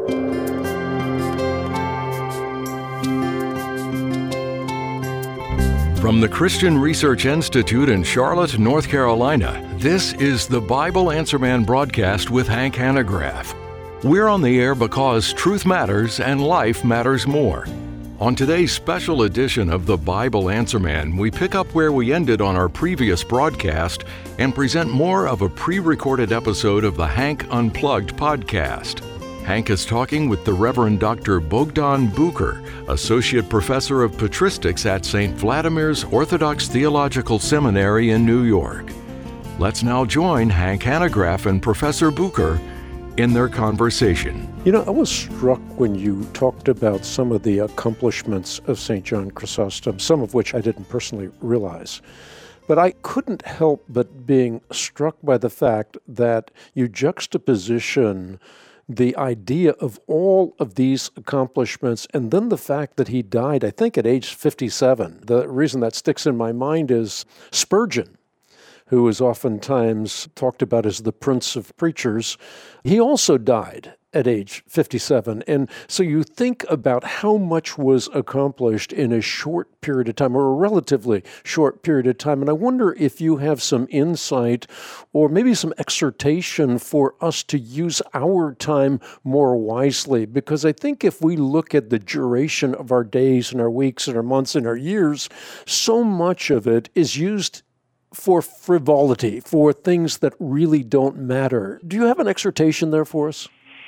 From the Christian Research Institute in Charlotte, North Carolina, this is the Bible Answer Man broadcast with Hank Hanegraaff. We're on the air because truth matters and life matters more. On today's special edition of the Bible Answer Man, we pick up where we ended on our previous broadcast and present more of a pre-recorded episode of the Hank Unplugged podcast. Hank is talking with the Reverend Dr. Bogdan Bucher, Associate Professor of Patristics at St. Vladimir's Orthodox Theological Seminary in New York. Let's now join Hank Hanegraaff and Professor Bucher in their conversation. You know, I was struck when you talked about some of the accomplishments of St. John Chrysostom, some of which I didn't personally realize. But I couldn't help but being struck by the fact that you juxtaposition the idea of all of these accomplishments and then the fact that he died, I think, at age 57. The reason that sticks in my mind is Spurgeon, who is oftentimes talked about as the Prince of Preachers. He also died at age 57. And so you think about how much was accomplished in a short period of time, or a relatively short period of time. And I wonder if you have some insight or maybe some exhortation for us to use our time more wisely. Because I think if we look at the duration of our days and our weeks and our months and our years, so much of it is used for frivolity, for things that really don't matter. Do you have an exhortation there for us?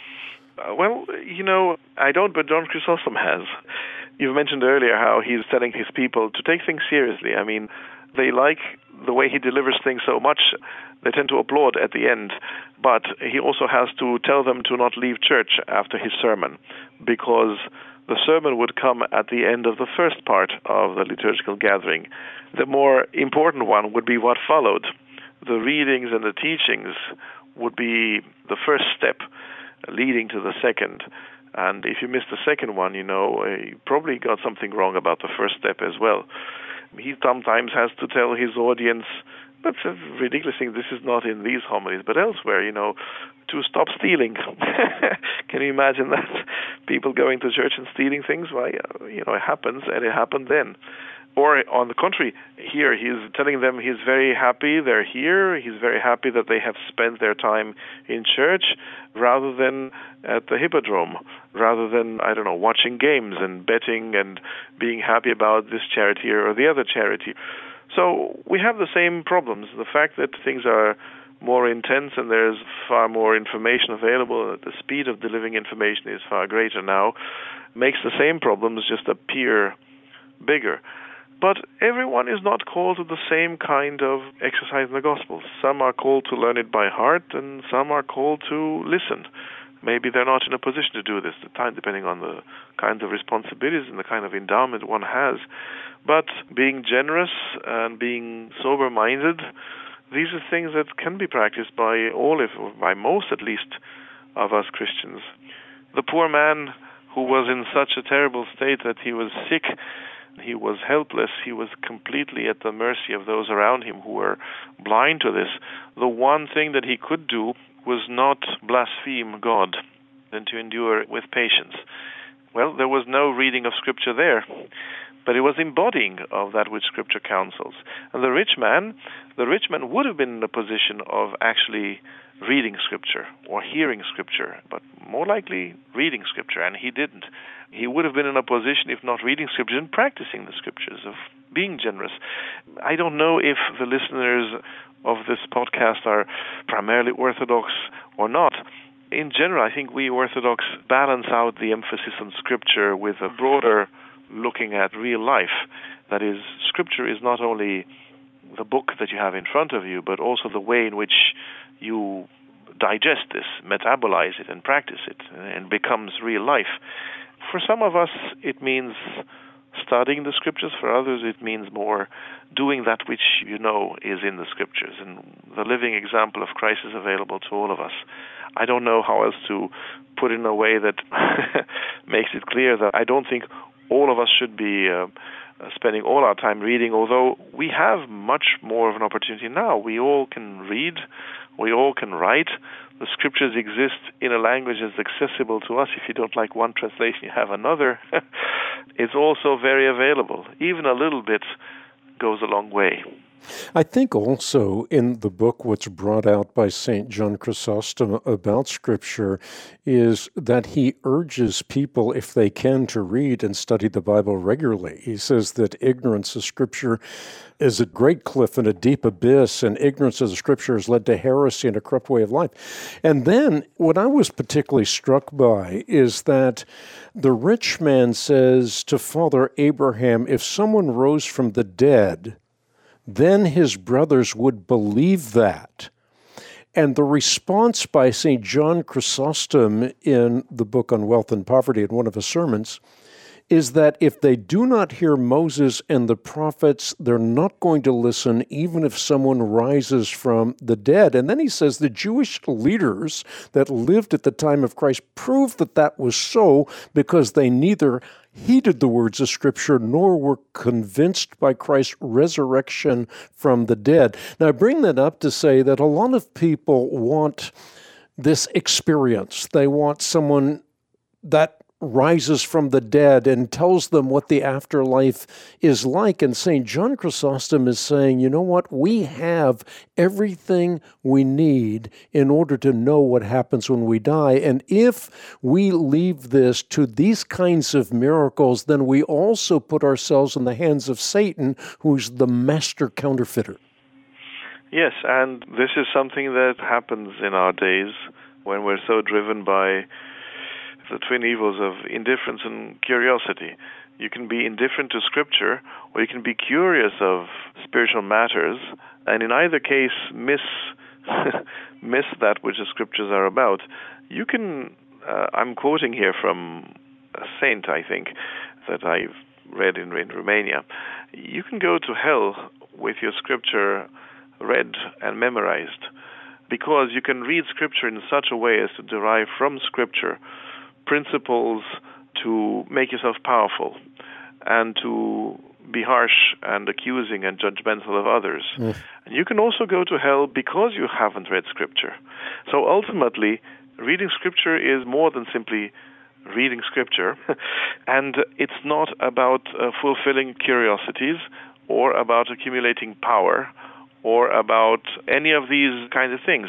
I don't, but John Chrysostom has. You've mentioned earlier how he's telling his people to take things seriously. I mean, they like the way he delivers things so much, they tend to applaud at the end. But he also has to tell them to not leave church after his sermon, because the sermon would come at the end of the first part of the liturgical gathering. The more important one would be what followed. The readings and the teachings would be the first step leading to the second. And if you miss the second one, you probably got something wrong about the first step as well. He sometimes has to tell his audience, that's a ridiculous thing, this is not in these homilies, but elsewhere, to stop stealing. Can you imagine that? People going to church and stealing things? Well, it happens, and it happened then. Or on the contrary, here he's telling them he's very happy they're here. He's very happy that they have spent their time in church rather than at the hippodrome, rather than, watching games and betting and being happy about this charity or the other charity. So we have the same problems. The fact that things are more intense and there's far more information available, and the speed of delivering information is far greater now, makes the same problems just appear bigger. But everyone is not called to the same kind of exercise in the Gospels. Some are called to learn it by heart, and some are called to listen. Maybe they're not in a position to do this at the time, depending on the kinds of responsibilities and the kind of endowment one has. But being generous and being sober-minded, these are things that can be practiced by all, or by most at least, of us Christians. The poor man who was in such a terrible state that he was sick, he was helpless, he was completely at the mercy of those around him who were blind to this. The one thing that he could do was not blaspheme God and to endure with patience. Well, there was no reading of Scripture there, but it was embodying of that which Scripture counsels. And the rich man would have been in a position of actually reading Scripture or hearing Scripture, but more likely reading Scripture, and he didn't. He would have been in a position, if not reading Scripture, and practicing the Scriptures, of being generous. I don't know if the listeners of this podcast are primarily Orthodox or not. In general, I think we Orthodox balance out the emphasis on Scripture with a broader looking at real life. That is, Scripture is not only the book that you have in front of you, but also the way in which you digest this, metabolize it, and practice it, and becomes real life. For some of us, it means studying the Scriptures. For others, it means more doing that which is in the Scriptures. And the living example of Christ is available to all of us. I don't know how else to put it in a way that makes it clear that I don't think all of us should be spending all our time reading, although we have much more of an opportunity now. We all can read, we all can write. The scriptures exist in a language that's accessible to us. If you don't like one translation, you have another. It's also very available. Even a little bit goes a long way. I think also in the book what's brought out by St. John Chrysostom about Scripture is that he urges people, if they can, to read and study the Bible regularly. He says that ignorance of Scripture is a great cliff and a deep abyss, and ignorance of the Scripture has led to heresy and a corrupt way of life. And then what I was particularly struck by is that the rich man says to Father Abraham, if someone rose from the dead, then his brothers would believe that. And the response by St. John Chrysostom in the book on Wealth and Poverty, in one of his sermons, is that if they do not hear Moses and the prophets, they're not going to listen even if someone rises from the dead. And then he says the Jewish leaders that lived at the time of Christ proved that that was so because they neither heeded the words of Scripture nor were convinced by Christ's resurrection from the dead. Now, I bring that up to say that a lot of people want this experience. They want someone that rises from the dead and tells them what the afterlife is like. And St. John Chrysostom is saying, you know what? We have everything we need in order to know what happens when we die. And if we leave this to these kinds of miracles, then we also put ourselves in the hands of Satan, who's the master counterfeiter. Yes, and this is something that happens in our days when we're so driven by the twin evils of indifference and curiosity. You can be indifferent to Scripture, or you can be curious of spiritual matters, and in either case miss that which the Scriptures are about. You can, I'm quoting here from a saint, I think, that I've read in Romania. You can go to hell with your Scripture read and memorized, because you can read Scripture in such a way as to derive from Scripture principles to make yourself powerful and to be harsh and accusing and judgmental of others. And you can also go to hell because you haven't read Scripture. So ultimately, reading Scripture is more than simply reading Scripture, and it's not about fulfilling curiosities or about accumulating power or about any of these kinds of things.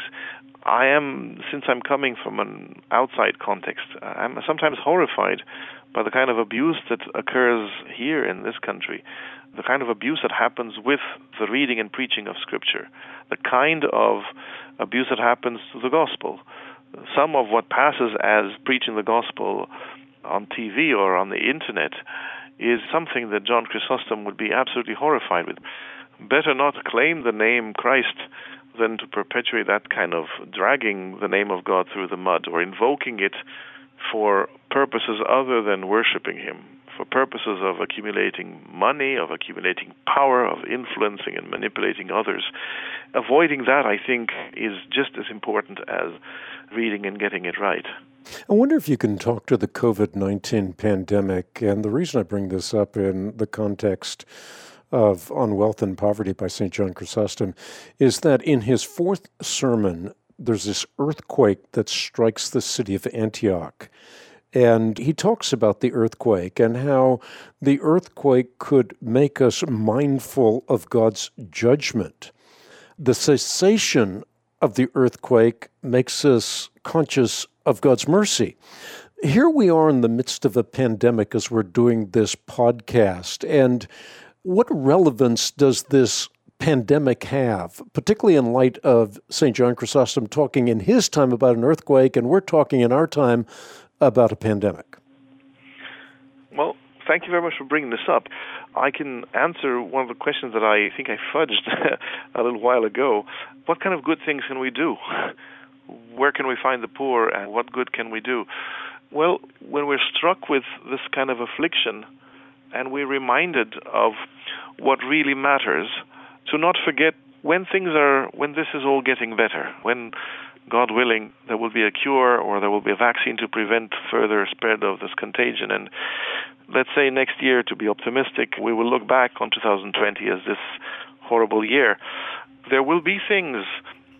Since I'm coming from an outside context, I'm sometimes horrified by the kind of abuse that occurs here in this country, the kind of abuse that happens with the reading and preaching of Scripture, the kind of abuse that happens to the gospel. Some of what passes as preaching the gospel on TV or on the internet is something that John Chrysostom would be absolutely horrified with. Better not claim the name Christ than to perpetuate that kind of dragging the name of God through the mud or invoking it for purposes other than worshiping Him, for purposes of accumulating money, of accumulating power, of influencing and manipulating others. Avoiding that, I think, is just as important as reading and getting it right. I wonder if you can talk to the COVID-19 pandemic, and the reason I bring this up in the context of On Wealth and Poverty by St. John Chrysostom is that in his fourth sermon, there's this earthquake that strikes the city of Antioch. And he talks about the earthquake and how the earthquake could make us mindful of God's judgment. The cessation of the earthquake makes us conscious of God's mercy. Here we are in the midst of a pandemic as we're doing this podcast, and what relevance does this pandemic have, particularly in light of St. John Chrysostom talking in his time about an earthquake, and we're talking in our time about a pandemic? Well, thank you very much for bringing this up. I can answer one of the questions that I think I fudged a little while ago. What kind of good things can we do? Where can we find the poor, and what good can we do? Well, when we're struck with this kind of affliction, and we're reminded of what really matters, to not forget when this is all getting better, when, God willing, there will be a cure or there will be a vaccine to prevent further spread of this contagion. And let's say next year, to be optimistic, we will look back on 2020 as this horrible year. There will be things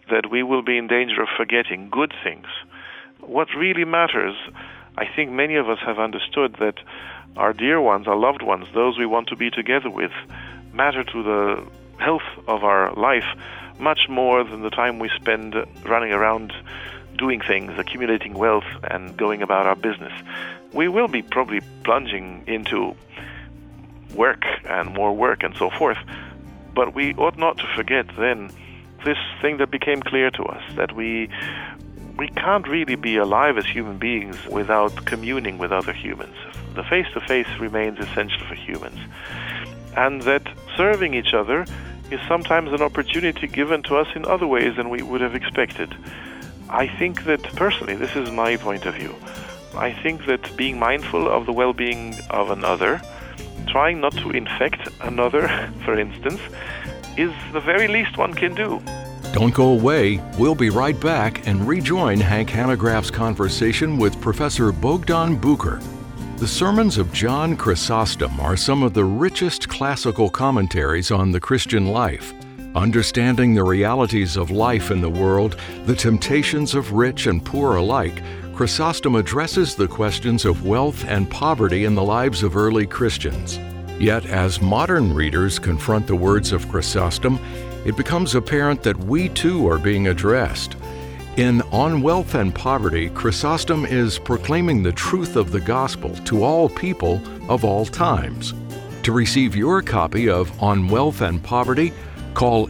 that we will be in danger of forgetting good things. What really matters, I think many of us have understood that our dear ones, our loved ones, those we want to be together with, matter to the health of our life much more than the time we spend running around doing things, accumulating wealth, and going about our business. We will be probably plunging into work and more work and so forth, but we ought not to forget then this thing that became clear to us, that we can't really be alive as human beings without communing with other humans. The face-to-face remains essential for humans. And that serving each other is sometimes an opportunity given to us in other ways than we would have expected. I think that, personally, this is my point of view, I think that being mindful of the well-being of another, trying not to infect another, for instance, is the very least one can do. Don't go away. We'll be right back and rejoin Hank Hanegraaff's conversation with Professor Bogdan Bucher. The sermons of John Chrysostom are some of the richest classical commentaries on the Christian life. Understanding the realities of life in the world, the temptations of rich and poor alike, Chrysostom addresses the questions of wealth and poverty in the lives of early Christians. Yet, as modern readers confront the words of Chrysostom, it becomes apparent that we too are being addressed. In On Wealth and Poverty, Chrysostom is proclaiming the truth of the gospel to all people of all times. To receive your copy of On Wealth and Poverty, call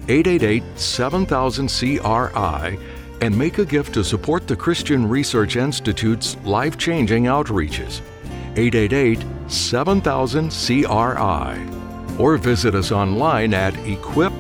888-7000-CRI and make a gift to support the Christian Research Institute's life-changing outreaches. 888-7000-CRI. Or visit us online at equip.org.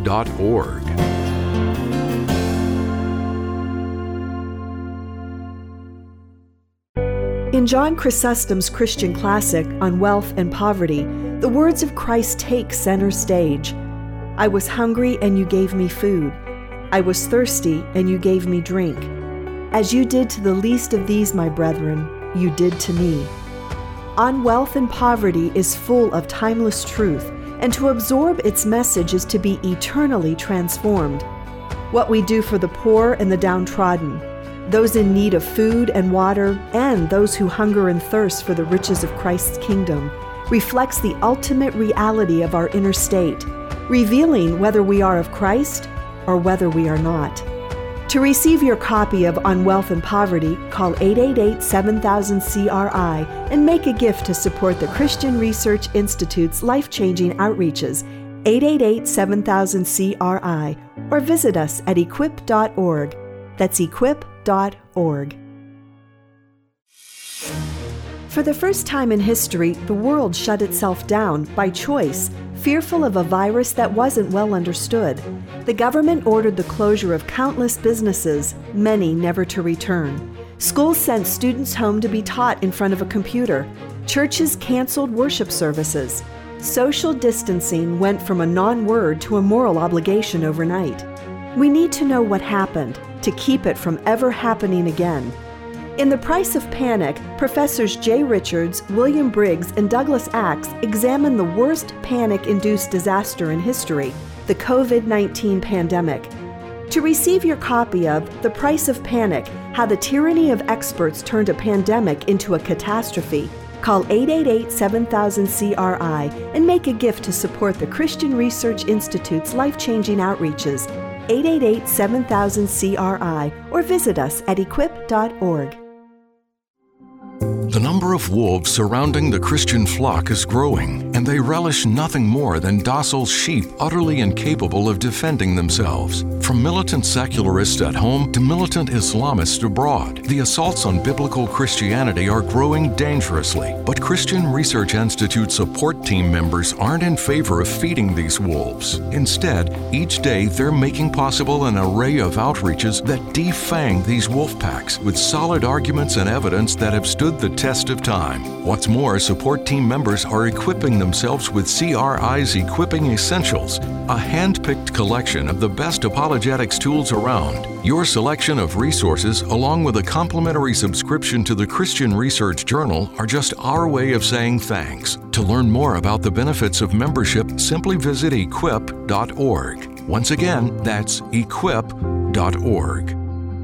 In John Chrysostom's Christian classic On Wealth and Poverty, the words of Christ take center stage. I was hungry and you gave me food. I was thirsty and you gave me drink. As you did to the least of these, my brethren, you did to me. On Wealth and Poverty is full of timeless truth, and to absorb its message is to be eternally transformed. What we do for the poor and the downtrodden, those in need of food and water, and those who hunger and thirst for the riches of Christ's kingdom, reflects the ultimate reality of our inner state, revealing whether we are of Christ or whether we are not. To receive your copy of On Wealth and Poverty, call 888-7000-CRI and make a gift to support the Christian Research Institute's life-changing outreaches, 888-7000-CRI, or visit us at equip.org. That's equip.org. For the first time in history, the world shut itself down by choice, fearful of a virus that wasn't well understood. The government ordered the closure of countless businesses, many never to return. Schools sent students home to be taught in front of a computer. Churches canceled worship services. Social distancing went from a non-word to a moral obligation overnight. We need to know what happened to keep it from ever happening again. In The Price of Panic, Professors Jay Richards, William Briggs, and Douglas Axe examine the worst panic-induced disaster in history, the COVID-19 pandemic. To receive your copy of The Price of Panic, How the Tyranny of Experts Turned a Pandemic into a Catastrophe, call 888-7000-CRI and make a gift to support the Christian Research Institute's life-changing outreaches, 888-7000-CRI, or visit us at equip.org. The number of wolves surrounding the Christian flock is growing, and they relish nothing more than docile sheep utterly incapable of defending themselves. From militant secularists at home to militant Islamists abroad, the assaults on biblical Christianity are growing dangerously. But Christian Research Institute support team members aren't in favor of feeding these wolves. Instead, each day they're making possible an array of outreaches that defang these wolf packs with solid arguments and evidence that have stood the test of time. What's more, support team members are equipping themselves with CRI's Equipping Essentials, a hand-picked collection of the best apologetics tools around. Your selection of resources, along with a complimentary subscription to the Christian Research Journal, are just our way of saying thanks. To learn more about the benefits of membership, simply visit equip.org. Once again, that's equip.org. www.ccc.org.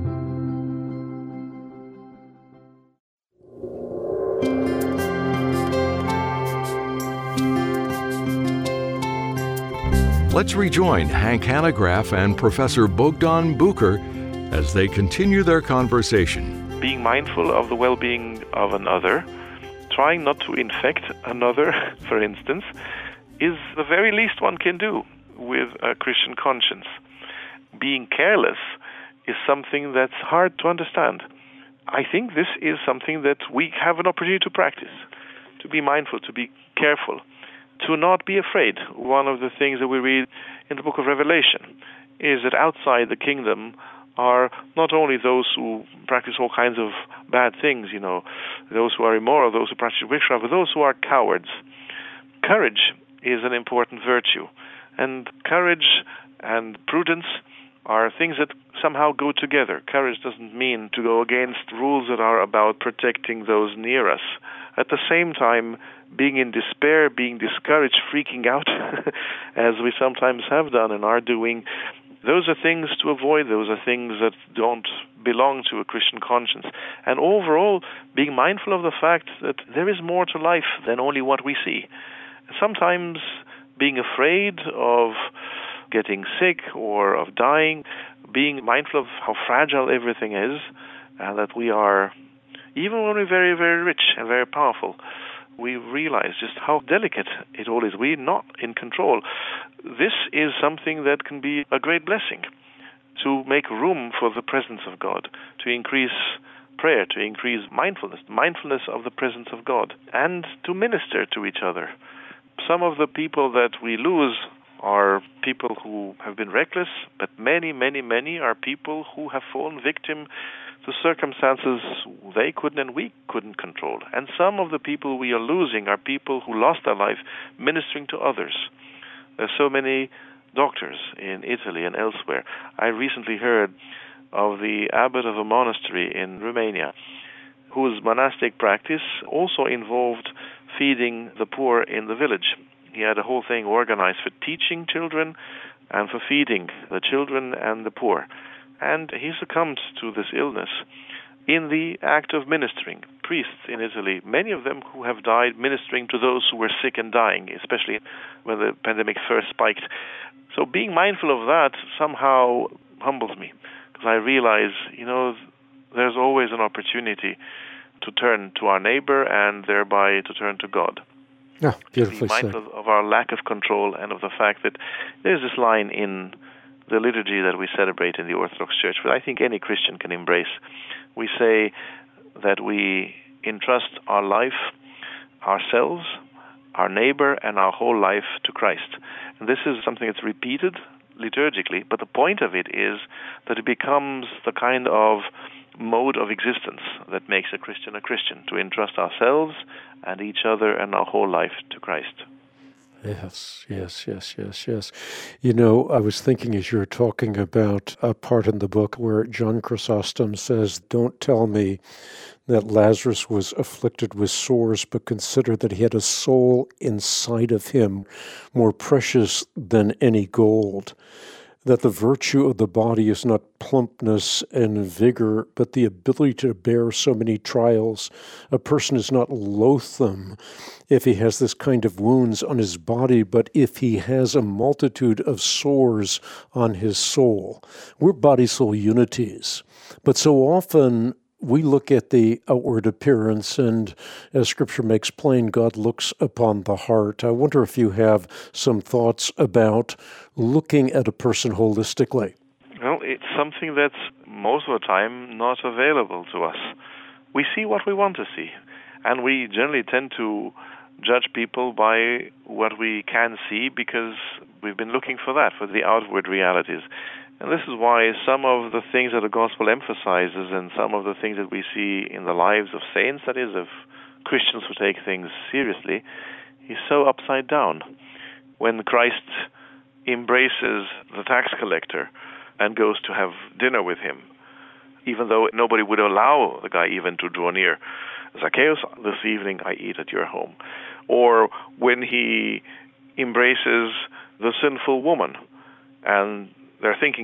Let's rejoin Hank Hanegraaff and Professor Bogdan Bucher as they continue their conversation. Being mindful of the well-being of another, trying not to infect another, for instance, is the very least one can do with a Christian conscience. Being careless is something that's hard to understand. I think this is something that we have an opportunity to practice, to be mindful, to be careful, to not be afraid. One of the things that we read in the book of Revelation is that outside the kingdom are not only those who practice all kinds of bad things, those who are immoral, those who practice witchcraft, but those who are cowards. Courage is an important virtue, and courage and prudence are things that somehow go together. Courage doesn't mean to go against rules that are about protecting those near us. At the same time, being in despair, being discouraged, freaking out, as we sometimes have done and are doing, those are things to avoid. Those are things that don't belong to a Christian conscience. And overall, being mindful of the fact that there is more to life than only what we see. Sometimes being afraid of getting sick or of dying, being mindful of how fragile everything is, and that we are, even when we're very, very rich and very powerful, we realize just how delicate it all is. We're not in control. This is something that can be a great blessing, to make room for the presence of God, to increase prayer, to increase mindfulness of the presence of God, and to minister to each other. Some of the people that we lose are people who have been reckless, but many, many, many are people who have fallen victim to circumstances they couldn't and we couldn't control. And some of the people we are losing are people who lost their life ministering to others. There's so many doctors in Italy and elsewhere. I recently heard of the abbot of a monastery in Romania, whose monastic practice also involved feeding the poor in the village. He had a whole thing organized for teaching children and for feeding the children and the poor. And he succumbed to this illness in the act of ministering. Priests in Italy, many of them who have died ministering to those who were sick and dying, especially when the pandemic first spiked. So being mindful of that somehow humbles me, because I realize, there's always an opportunity to turn to our neighbor and thereby to turn to God. Yeah, beautifully said. Be mindful of our lack of control and of the fact that there's this line in the liturgy that we celebrate in the Orthodox Church, but I think any Christian can embrace. We say that we entrust our life, ourselves, our neighbor, and our whole life to Christ. And this is something that's repeated liturgically, but the point of it is that it becomes the kind of mode of existence that makes a Christian, to entrust ourselves and each other and our whole life to Christ. Yes. I was thinking as you were talking about a part in the book where John Chrysostom says, "Don't tell me that Lazarus was afflicted with sores, but consider that he had a soul inside of him more precious than any gold. That the virtue of the body is not plumpness and vigor, but the ability to bear so many trials. A person is not loathsome if he has this kind of wounds on his body, but if he has a multitude of sores on his soul." We're body-soul unities, but so often we look at the outward appearance, and as Scripture makes plain, God looks upon the heart. I wonder if you have some thoughts about looking at a person holistically. Well, it's something that's most of the time not available to us. We see what we want to see, and we generally tend to judge people by what we can see because we've been looking for that, for the outward realities. And this is why some of the things that the gospel emphasizes and some of the things that we see in the lives of saints, that is, of Christians who take things seriously, is so upside down. When Christ embraces the tax collector and goes to have dinner with him, even though nobody would allow the guy even to draw near. "Zacchaeus, this evening I eat at your home." Or when he embraces the sinful woman, and they're thinking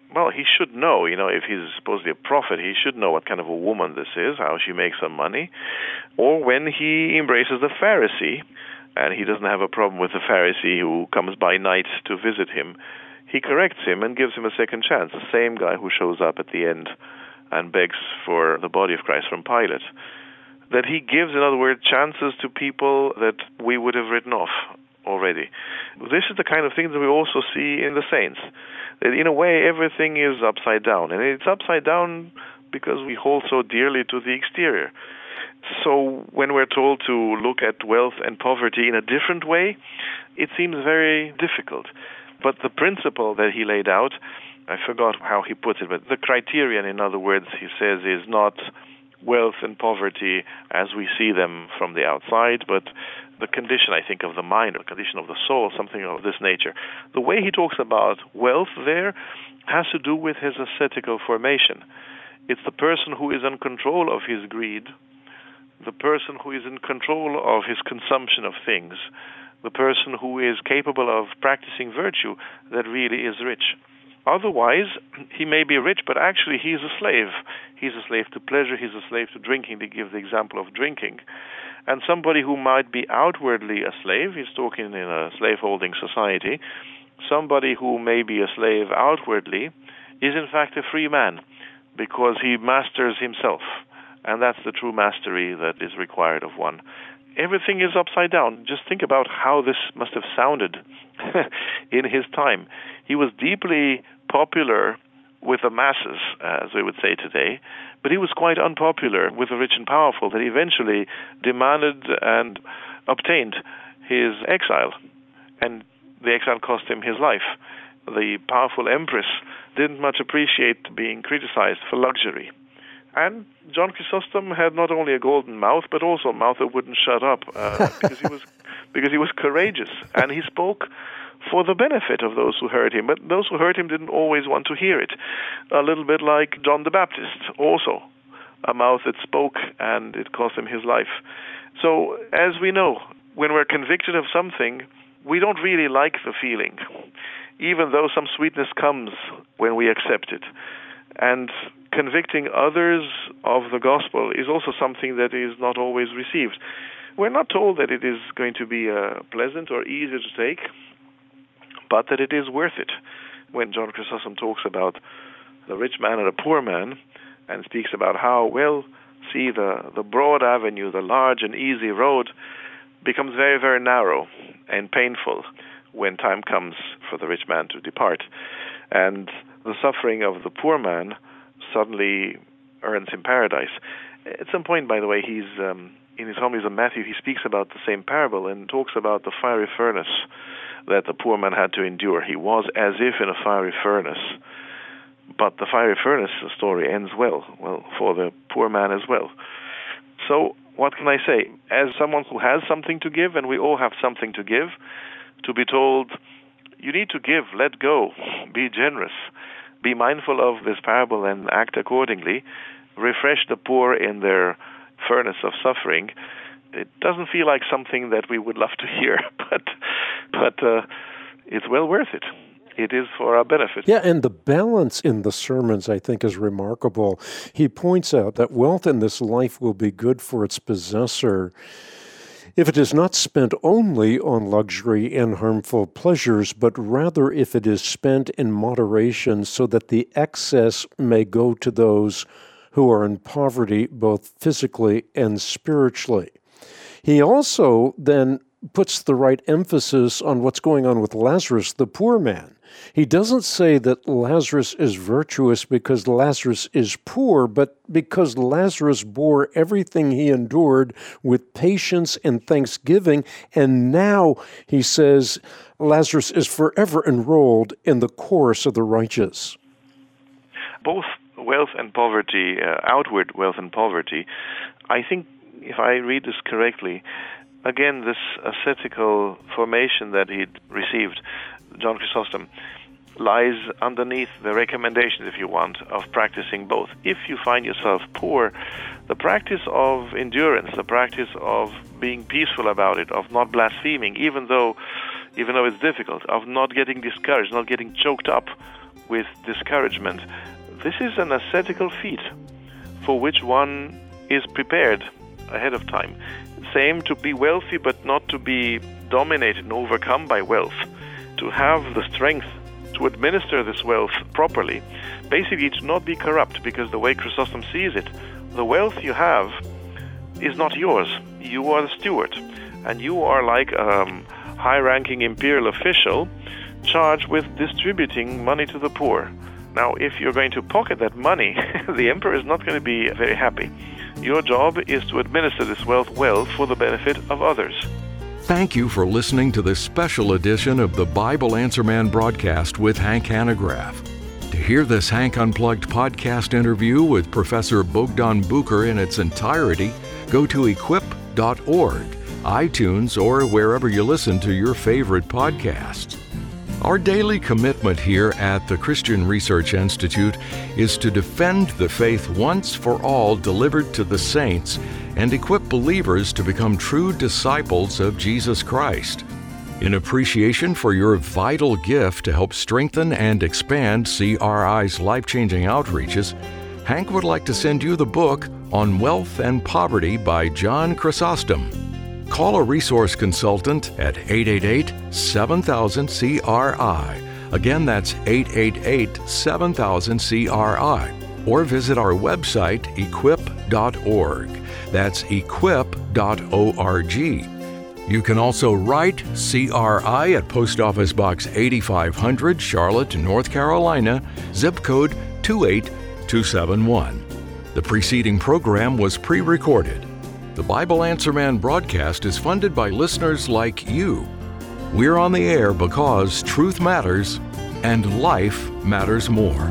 well, he should know, if he's supposedly a prophet, he should know what kind of a woman this is, how she makes her money. Or when he embraces the Pharisee, and he doesn't have a problem with the Pharisee who comes by night to visit him, he corrects him and gives him a second chance, the same guy who shows up at the end and begs for the body of Christ from Pilate. That he gives, in other words, chances to people that we would have written off already. This is the kind of thing that we also see in the saints. That in a way, everything is upside down. And it's upside down because we hold so dearly to the exterior. So when we're told to look at wealth and poverty in a different way, it seems very difficult. But the principle that he laid out, I forgot how he put it, but the criterion, in other words, he says, is not wealth and poverty as we see them from the outside, but the condition, I think, of the mind, or condition of the soul, something of this nature. The way he talks about wealth there has to do with his ascetical formation. It's the person who is in control of his greed, the person who is in control of his consumption of things, the person who is capable of practicing virtue that really is rich. Otherwise, he may be rich, but actually he is a slave. He's a slave to pleasure, he's a slave to drinking, to give the example of drinking. And somebody who might be outwardly a slave, he's talking in a slave-holding society, somebody who may be a slave outwardly is in fact a free man because he masters himself. And that's the true mastery that is required of one. Everything is upside down. Just think about how this must have sounded in his time. He was deeply popular with the masses, as we would say today, but he was quite unpopular with the rich and powerful that eventually demanded and obtained his exile. And the exile cost him his life. The powerful empress didn't much appreciate being criticized for luxury. And John Chrysostom had not only a golden mouth, but also a mouth that wouldn't shut up, because he was courageous, and he spoke for the benefit of those who heard him. But those who heard him didn't always want to hear it. A little bit like John the Baptist, also a mouth that spoke, and it cost him his life. So, as we know, when we're convicted of something, we don't really like the feeling, even though some sweetness comes when we accept it. And convicting others of the gospel is also something that is not always received. We're not told that it is going to be pleasant or easy to take, but that it is worth it. When John Chrysostom talks about the rich man and the poor man, and speaks about how, the broad avenue, the large and easy road, becomes very, very narrow and painful when time comes for the rich man to depart. And the suffering of the poor man suddenly earns him paradise. At some point, by the way, he's in his homilies of Matthew, he speaks about the same parable and talks about the fiery furnace that the poor man had to endure. He was as if in a fiery furnace. But the fiery furnace story ends well for the poor man as well. So what can I say? As someone who has something to give, and we all have something to give, to be told, you need to give, let go, be generous, be mindful of this parable and act accordingly, refresh the poor in their furnace of suffering. It doesn't feel like something that we would love to hear, but it's well worth it. It is for our benefit. Yeah, and the balance in the sermons, I think, is remarkable. He points out that wealth in this life will be good for its possessor if it is not spent only on luxury and harmful pleasures, but rather if it is spent in moderation so that the excess may go to those who are in poverty both physically and spiritually. He also then puts the right emphasis on what's going on with Lazarus, the poor man. He doesn't say that Lazarus is virtuous because Lazarus is poor, but because Lazarus bore everything he endured with patience and thanksgiving, and now, he says, Lazarus is forever enrolled in the chorus of the righteous. Both wealth and poverty, outward wealth and poverty, I think, if I read this correctly, again, this ascetical formation that he'd received, John Chrysostom, lies underneath the recommendations, if you want, of practicing both. If you find yourself poor, the practice of endurance, the practice of being peaceful about it, of not blaspheming, even though it's difficult, of not getting discouraged, not getting choked up with discouragement. This is an ascetical feat for which one is prepared ahead of time. Same to be wealthy, but not to be dominated and overcome by wealth. To have the strength to administer this wealth properly. Basically, to not be corrupt, because the way Chrysostom sees it, the wealth you have is not yours. You are the steward, and you are like a high-ranking imperial official charged with distributing money to the poor. Now, if you're going to pocket that money, the emperor is not going to be very happy. Your job is to administer this wealth well for the benefit of others. Thank you for listening to this special edition of the Bible Answer Man broadcast with Hank Hanegraaff. To hear this Hank Unplugged podcast interview with Professor Bogdan Bucher in its entirety, go to equip.org, iTunes, or wherever you listen to your favorite podcasts. Our daily commitment here at the Christian Research Institute is to defend the faith once for all delivered to the saints and equip believers to become true disciples of Jesus Christ. In appreciation for your vital gift to help strengthen and expand CRI's life-changing outreaches, Hank would like to send you the book On Wealth and Poverty by John Chrysostom. Call a resource consultant at 888-7000-CRI. Again, that's 888-7000-CRI. Or visit our website, equip.org. That's equip.org. You can also write CRI at Post Office Box 8500, Charlotte, North Carolina, zip code 28271. The preceding program was pre-recorded. The Bible Answer Man broadcast is funded by listeners like you. We're on the air because truth matters and life matters more.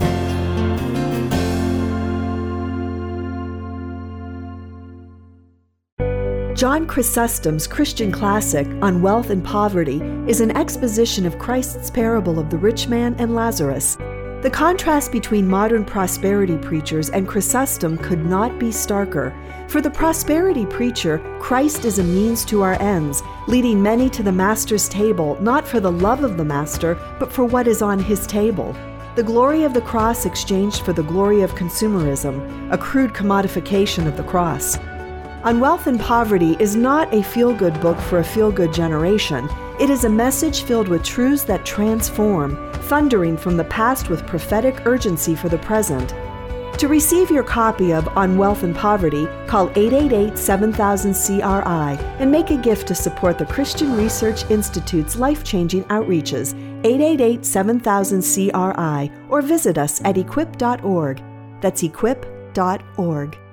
John Chrysostom's Christian classic On Wealth and Poverty is an exposition of Christ's parable of the rich man and Lazarus. The contrast between modern prosperity preachers and Chrysostom could not be starker. For the prosperity preacher, Christ is a means to our ends, leading many to the Master's table, not for the love of the Master, but for what is on his table. The glory of the cross exchanged for the glory of consumerism, a crude commodification of the cross. On Wealth and Poverty is not a feel-good book for a feel-good generation. It is a message filled with truths that transform, thundering from the past with prophetic urgency for the present. To receive your copy of On Wealth and Poverty, call 888-7000-CRI and make a gift to support the Christian Research Institute's life-changing outreaches, 888-7000-CRI, or visit us at equip.org. That's equip.org.